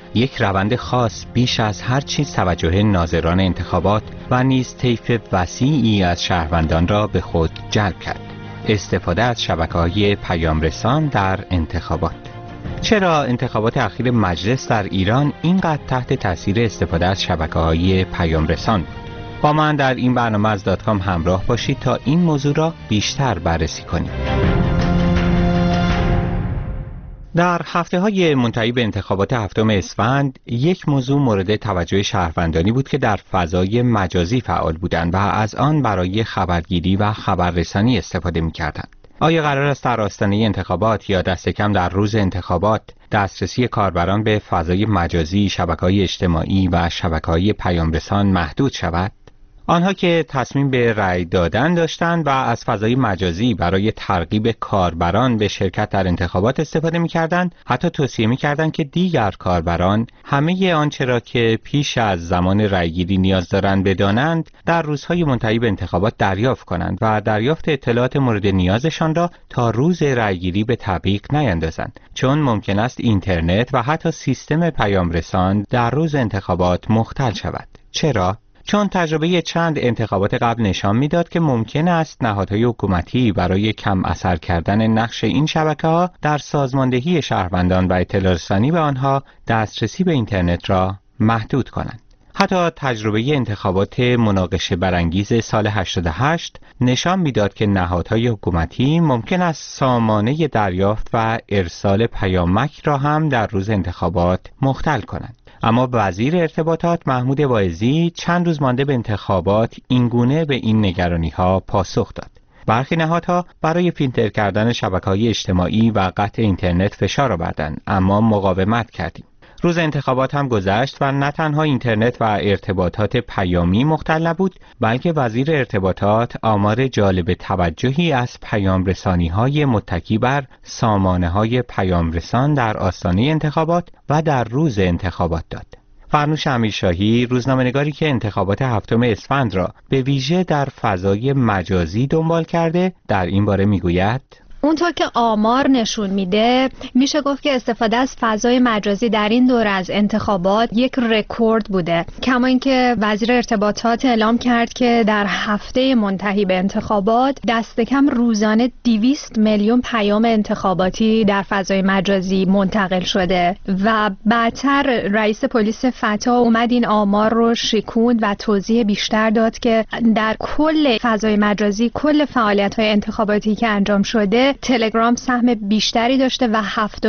یک روند خاص بیش از هر چیز توجه ناظران انتخابات و نیز طیف وسیعی از شهروندان را به خود جلب کرد. استفاده از شبکه‌های پیام‌رسان در انتخابات. چرا انتخابات اخیر مجلس در ایران اینقدر تحت تاثیر استفاده از شبکه‌های پیام‌رسان بود؟ با من در این برنامه از .com همراه باشید تا این موضوع را بیشتر بررسی کنیم. در هفته‌های منتهی به انتخابات هفتم اسفند یک موضوع مورد توجه شهروندانی بود که در فضای مجازی فعال بودند و از آن برای خبرگیری و خبررسانی استفاده می‌کردند. آیا قرار است در آستانه انتخابات یا دست کم در روز انتخابات دسترسی کاربران به فضای مجازی، شبکه‌های اجتماعی و شبکه‌های پیام‌رسان محدود شود؟ آنها که تصمیم به رأی دادن داشتند و از فضای مجازی برای ترغیب کاربران به شرکت در انتخابات استفاده می‌کردند، حتی توصیه می‌کردند که دیگر کاربران همه آنچه را که پیش از زمان رأیگیری نیاز دارند بدانند، در روزهای منتهی به انتخابات دریافت کنند و دریافت اطلاعات مورد نیازشان را تا روز رأیگیری به تعویق نیندازند، چون ممکن است اینترنت و حتی سیستم پیام‌رسان در روز انتخابات مختل شود. چرا؟ چون تجربه چند انتخابات قبل نشان میداد که ممکن است نهادهای حکومتی برای کم اثر کردن نقش این شبکه‌ها در سازماندهی شهروندان و اطلاع رسانی به آنها دسترسی به اینترنت را محدود کنند. حتی تجربه انتخابات مناقشه برانگیز سال 88 نشان میداد که نهادهای حکومتی ممکن است سامانه دریافت و ارسال پیامک را هم در روز انتخابات مختل کنند. اما وزیر ارتباطات محمود واعظی چند روز مانده به انتخابات اینگونه به این نگرانی‌ها پاسخ داد. برخی نهادها برای فیلتر کردن شبکه‌های اجتماعی و قطع اینترنت فشار آوردند، اما مقاومت کردیم. روز انتخابات هم گذشت و نه تنها اینترنت و ارتباطات پیامی مختل نبود، بلکه وزیر ارتباطات آمار جالب توجهی از پیام‌رسانی‌های متکی بر سامانه‌های پیام‌رسان در آستانه انتخابات و در روز انتخابات داد. فرنوش امیرشاهی، روزنامه‌نگاری که انتخابات هفتم اسفند را به ویژه در فضای مجازی دنبال کرده، در این باره می‌گوید: اونطور که آمار نشون میده، میشه گفت که استفاده از فضای مجازی در این دوره از انتخابات یک رکورد بوده. کما اینکه وزیر ارتباطات اعلام کرد که در هفته منتهی به انتخابات دست کم روزانه 200 میلیون پیام انتخاباتی در فضای مجازی منتقل شده و بعدتر رئیس پلیس فتا اومد این آمار رو شکوند و توضیح بیشتر داد که در کل فضای مجازی، کل فعالیت‌های انتخاباتی که انجام شده، تلگرام سهم بیشتری داشته و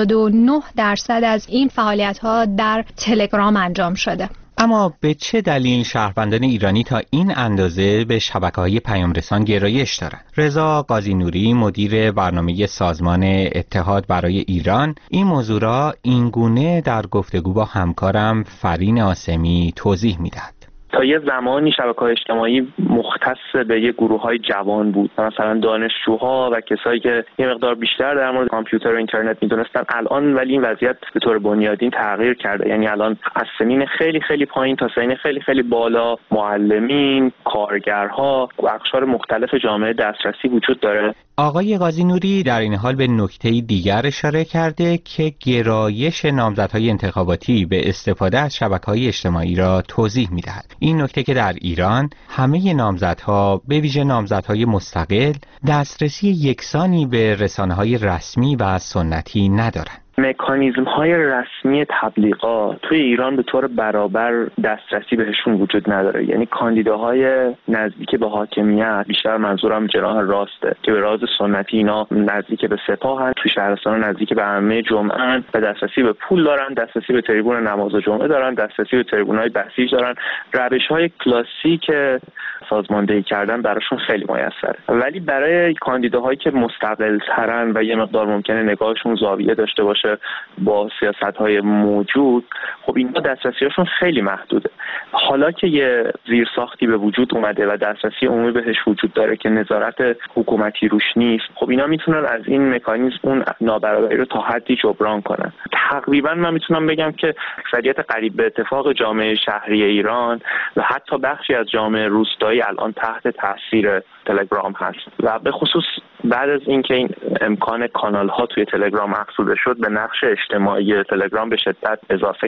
79% از این فعالیت‌ها در تلگرام انجام شده. اما به چه دلیل شهروندان ایرانی تا این اندازه به شبکه‌های پیام‌رسان گرایش دارند؟ رضا قاضی‌نوری، مدیر برنامه سازمان اتحاد برای ایران، این موضوع را اینگونه در گفتگو با همکارم فرین آسمی توضیح می‌دهد. تا یه زمانی شبکه‌های اجتماعی مختص به یه گروه‌های جوان بود، مثلا دانشجوها و کسایی که یه مقدار بیشتر در مورد کامپیوتر و اینترنت می‌دونستن. الان ولی این وضعیت به طور بنیادین تغییر کرده، یعنی الان از سنین خیلی خیلی پایین تا سنین خیلی خیلی بالا، معلمین، کارگرها و اقشار مختلف جامعه دسترسی وجود داره. آقای قاضی‌نوری در این حال به نکته دیگر اشاره کرده که گرایش نامزدهای انتخاباتی به استفاده از شبکه‌های اجتماعی را توضیح می‌دهد. این نکته که در ایران همه نامزدها، به ویژه نامزدهای مستقل، دسترسی یکسانی به رسانه‌های رسمی و سنتی ندارند. مکانیزم‌های رسمی تبلیغات توی ایران به طور برابر دسترسی بهشون وجود نداره. یعنی کاندیداهای نزدیک به حاکمیت، بیشتر منظورم جناح راسته، که به راز سنتی اینا نزدیک به سپاهن، توی شهرستان نزدیک به عمه جمعه و دسترسی به پول دارن، دسترسی به تریبون نماز جمعه دارن، دسترسی به تریبون‌های بسیج دارن. روش‌های کلاسیک سازماندهی کردن براشون خیلی میسره. ولی برای کاندیداهایی که مستقل‌ترن و یه مقدار ممکنه نگاهشون زاویه داشته باشه با سیاست‌های موجود، خب اینا دسترسیشون خیلی محدوده. حالا که یه زیرساختی به وجود اومده و دسترسی عمومی بهش وجود داره که نظارت حکومتی روش نیست، خب اینا میتونن از این مکانیزم اون نابرابری رو تا حدی جبران کنن. تقریبا من میتونم بگم که اکثریت قریب به اتفاق جامعه شهری ایران و حتی بخشی از جامعه روستایی الان تحت تاثیر تلگرام هست و به خصوص بعد از اینکه این امکان کانال ها توی تلگرام افزوده شد، به نقش اجتماعی تلگرام به شدت اضافه کرد.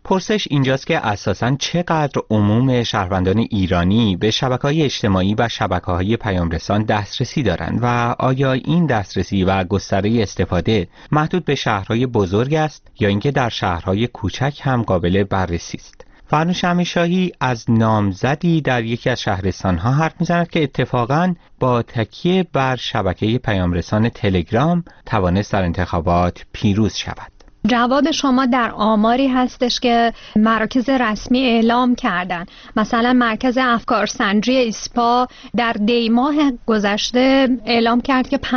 پرسش اینجاست که اساساً چقدر عموم شهروندان ایرانی به شبکه‌های اجتماعی و شبکه‌های پیامرسان دسترسی دارند و آیا این دسترسی و گستره استفاده محدود به شهرهای بزرگ است یا اینکه در شهرهای کوچک هم قابل بررسی است؟ فرنوش امیرشاهی از نامزدی در یکی از شهرستان‌ها حرف می‌زند که اتفاقاً با تکیه بر شبکه پیامرسان تلگرام توانست در انتخابات پیروز شود. جواب شما در آماری هستش که مراکز رسمی اعلام کردن. مثلا مرکز افکارسنجی ایسپا در دی ماه گذشته اعلام کرد که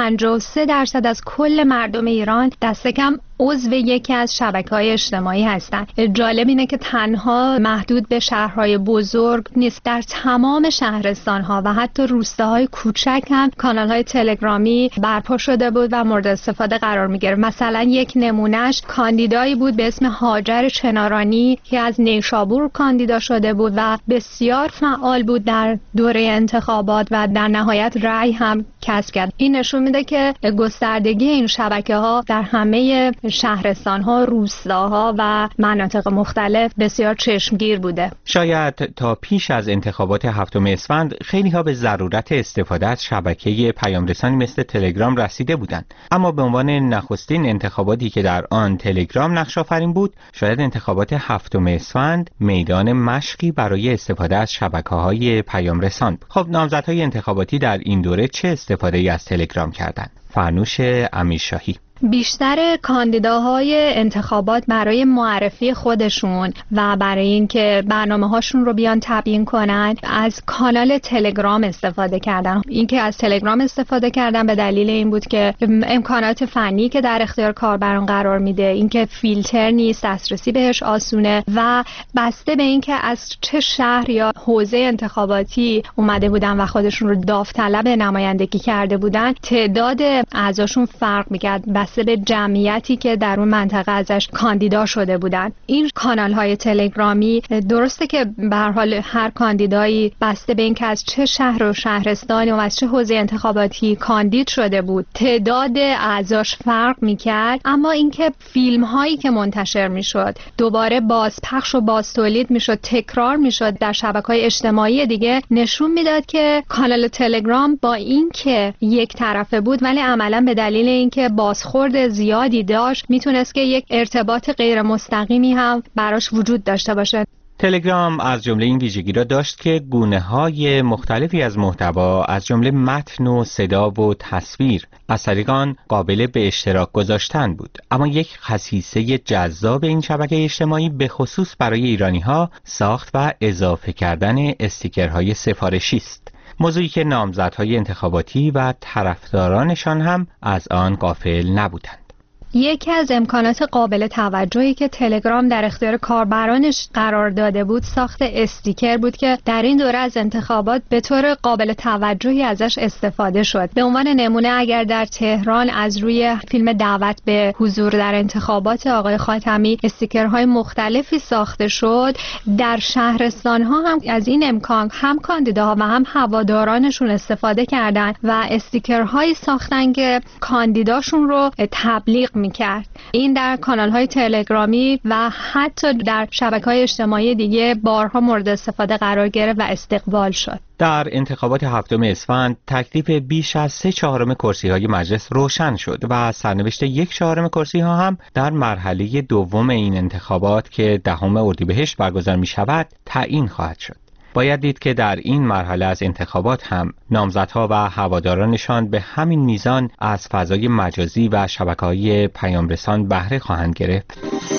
53% از کل مردم ایران دست کم عضو یکی از شبکه‌های اجتماعی هستند. جالب اینه که تنها محدود به شهرهای بزرگ نیست، در تمام شهرستان‌ها و حتی روستاهای کوچک هم کانال‌های تلگرامی برپا شده بود و مورد استفاده قرار می‌گرفت. مثلا یک نمونهش کاندیدایی بود به اسم هاجر چنارانی که از نیشابور کاندیدا شده بود و بسیار فعال بود در دوره انتخابات و در نهایت رأی هم کسب کرد. این نشون میده که گستردگی این شبکه‌ها در همه شهرستان‌ها، روستاها و مناطق مختلف بسیار چشمگیر بوده. شاید تا پیش از انتخابات 7 اسفند خیلی‌ها به ضرورت استفاده از شبکه پیامرسانی مثل تلگرام رسیده بودند، اما به عنوان نخستین انتخاباتی که در آن تلگرام نقش آفرین بود، شاید انتخابات 7 اسفند میدان مشقی برای استفاده از شبکه‌های پیامرسان بود. خب نامزدهای انتخاباتی در این دوره چه استفاده‌ای از تلگرام کردند؟ فرنوش امیرشاهی: بیشتر کاندیداهای انتخابات برای معرفی خودشون و برای اینکه برنامه‌هاشون رو بیان تبیین کنن از کانال تلگرام استفاده کردن. اینکه از تلگرام استفاده کردن به دلیل این بود که امکانات فنی که در اختیار کاربران قرار میده، اینکه فیلتر نیست، دسترسی بهش آسونه و بسته به اینکه از چه شهر یا حوزه انتخاباتی اومده بودن و خودشون رو داوطلب نمایندگی کرده بودن، تعداد اعضاشون فرق می‌کرد به جمعیتی که در اون منطقه ازش کاندیدا شده بودن. این کانال‌های تلگرامی درسته که به هر حال هر کاندیدایی بسته به اینکه از چه شهر و شهرستانی و از چه حوزه انتخاباتی کاندید شده بود تعداد اعضاش فرق می‌کرد، اما اینکه فیلم‌هایی که منتشر می‌شد دوباره بازپخش و بازتولید می‌شد، تکرار می‌شد در شبکه‌های اجتماعی دیگه، نشون میداد که کانال تلگرام با اینکه یک طرفه بود ولی عملاً به دلیل اینکه بازخورد زیادی داشت میتونست که یک ارتباط غیر مستقیمی هم براش وجود داشته باشه. تلگرام از جمله این ویژگی را داشت که گونه‌های مختلفی از محتوا از جمله متن و صدا و تصویر از طریق آن قابل به اشتراک گذاشتن بود. اما یک خصیصه جذاب این شبکه اجتماعی به خصوص برای ایرانی‌ها ساخت و اضافه کردن استیکرهای سفارشی است. موضوعی که نامزدهای انتخاباتی و طرفدارانشان هم از آن غافل نبودند. یکی از امکانات قابل توجهی که تلگرام در اختیار کاربرانش قرار داده بود ساخت استیکر بود که در این دوره از انتخابات به طور قابل توجهی ازش استفاده شد. به عنوان نمونه اگر در تهران از روی فیلم دعوت به حضور در انتخابات آقای خاتمی استیکرهای مختلفی ساخته شد، در شهرستان‌ها هم از این امکان هم کاندیداها و هم هوادارانشون استفاده کردند و استیکرهایی ساختن که کاندیداشون رو تبلیغ میکرد. این در کانال‌های تلگرامی و حتی در شبکه‌های اجتماعی دیگه بارها مورد استفاده قرار گرفت و استقبال شد. در انتخابات 7 اسفند تکلیف بیش از 3/4 کرسی‌های مجلس روشن شد و سرنوشت 1/4 کرسی‌ها هم در مرحله دوم این انتخابات که 10 اردیبهشت برگزار می‌شود تعیین خواهد شد. باید دید که در این مرحله از انتخابات هم نامزدها و هوادارانشان به همین میزان از فضای مجازی و شبکه‌های پیامرسان بهره خواهند گرفت.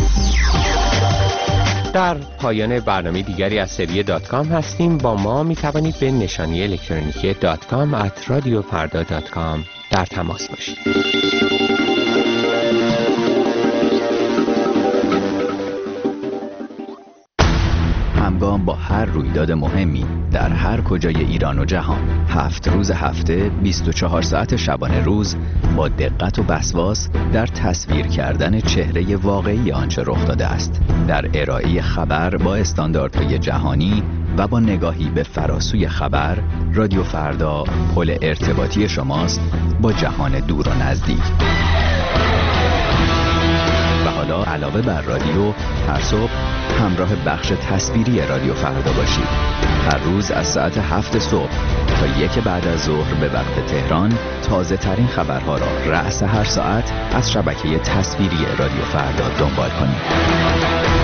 در پایان برنامه دیگری از سری .com هستیم. با ما می توانید به نشانی الکترونیکی .com@radiofarda.com در تماس باشید. همگام با هر رویداد مهمی در هر کجای ایران و جهان 7 روز هفته 24 ساعت شبانه روز با دقت و وسواس در تصویر کردن چهره واقعی آنچه رخ داده است، در ارائه خبر با استانداردهای جهانی و با نگاهی به فراسوی خبر، رادیو فردا پل ارتباطی شماست با جهان دور و نزدیک. و حالا علاوه بر رادیو هر صبح همراه بخش تصویری رادیو فردا باشید. هر روز از ساعت 7 صبح تا 1 بعد از ظهر به وقت تهران تازه ترین خبرها را رأس هر ساعت از شبکه تصویری رادیو فردا دنبال کنید.